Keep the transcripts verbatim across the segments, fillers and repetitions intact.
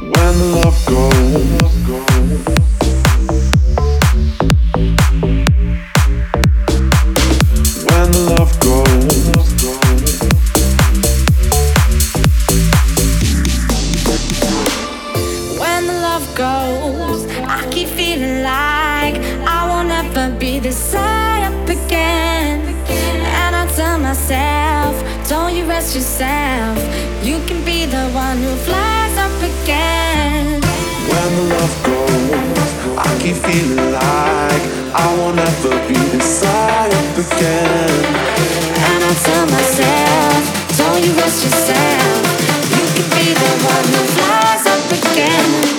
When the love goes, when the love goes, when the love goes, I keep feeling like I won't ever be the side up again. And I tell myself, don't you rest yourself, you can be the one who flies up again. when the love goes, I keep feeling like I won't ever be beside up again. And I tell myself, don't you rest yourself, you can be the one who flies up again.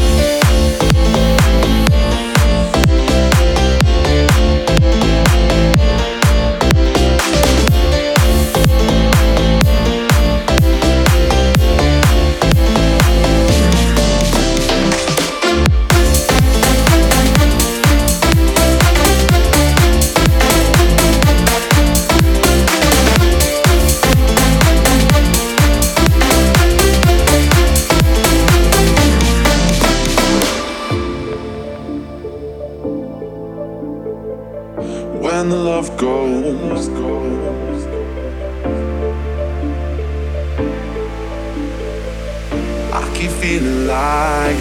When the love goes, I keep feeling like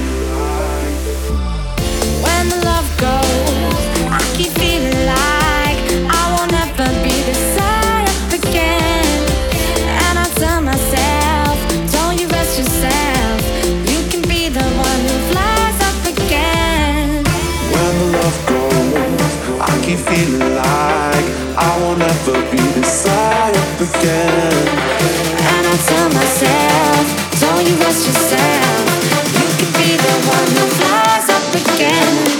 When the love goes, I keep feeling like I won't ever be the side up again. And I tell myself, don't you rest yourself, you can be the one who flies up again. when the love goes, I keep feeling like I won't ever be beside up again. And I tell myself, don't you rest yourself, you can be the one who flies up again.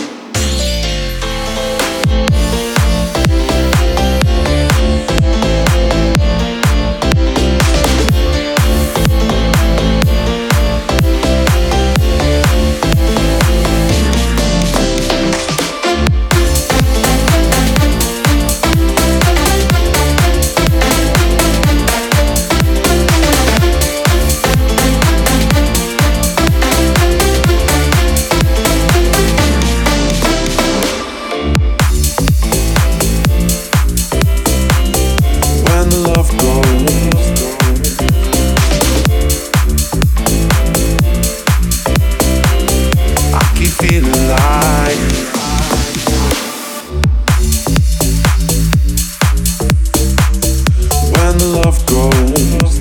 When the love goes, I keep feeling like when the love goes,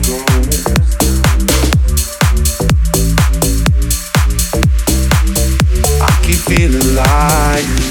I keep feeling like